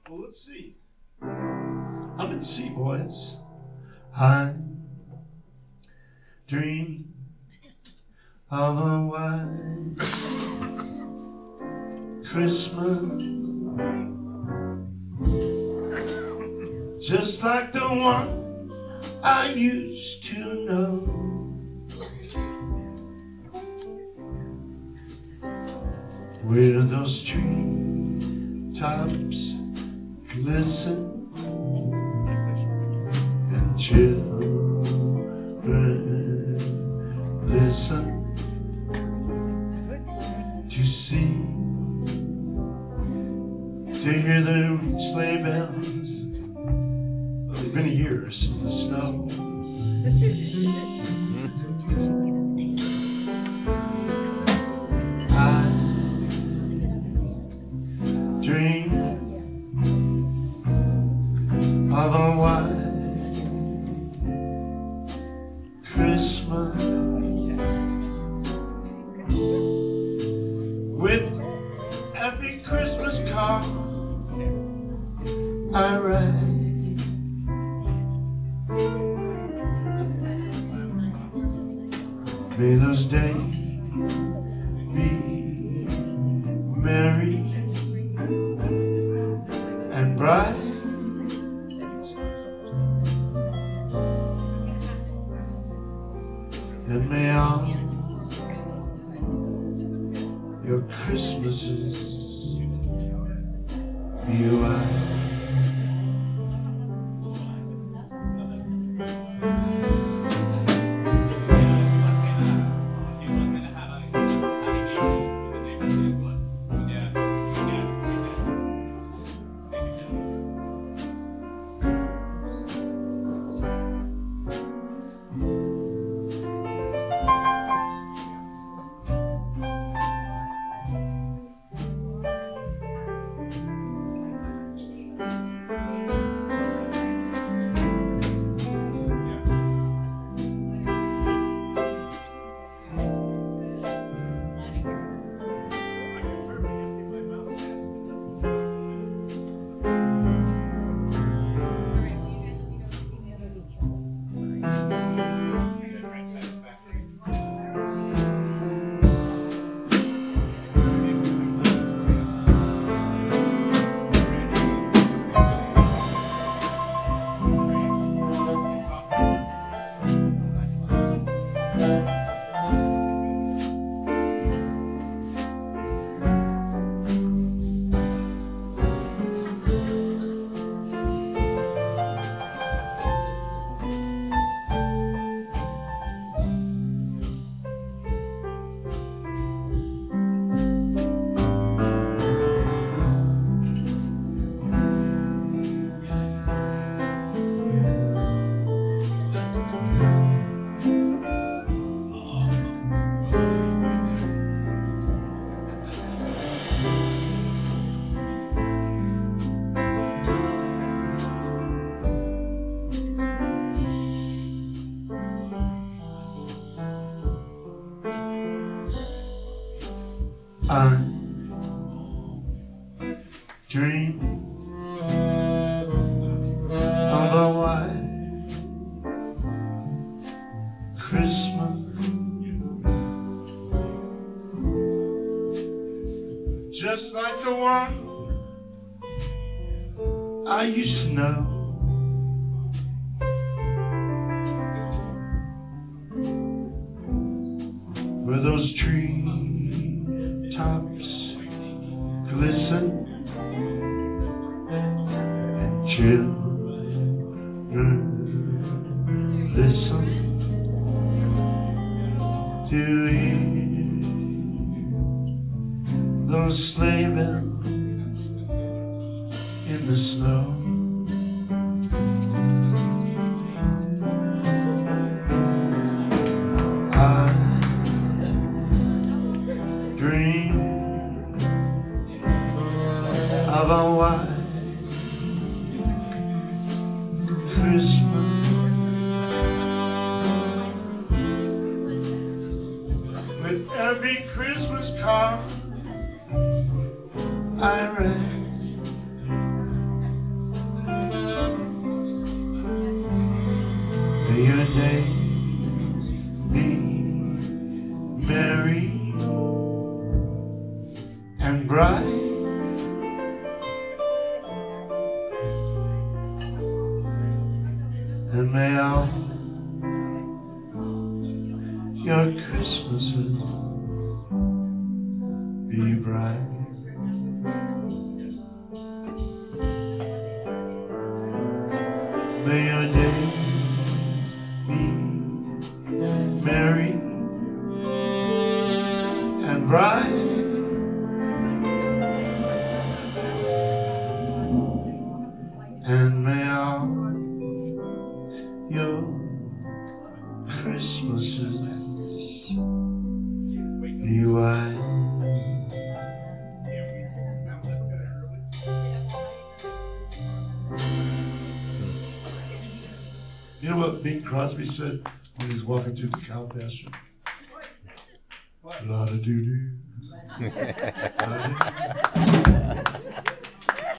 Well, let's see. I'm in C, boys. I dream of a white Christmas, just like the one I used to know, where those tree tops glisten and children listen to see, to hear the sleigh bells. It's been a year since the snow. I dream of a white Christmas, with every Christmas card I write. May those days be merry and bright. And may all your Christmases be white. I dream of a white Christmas, just like the one I used to know, where those trees tops glisten and children listen to hear those sleigh bells in the snow. Dream of a white Christmas, with every Christmas card I read. days be merry and bright. And may all your Christmases be bright. May your days be merry and bright. And may all your Christmases be white. You know what Bing Crosby said when he was walking through the cow pasture? La-da-doo-doo.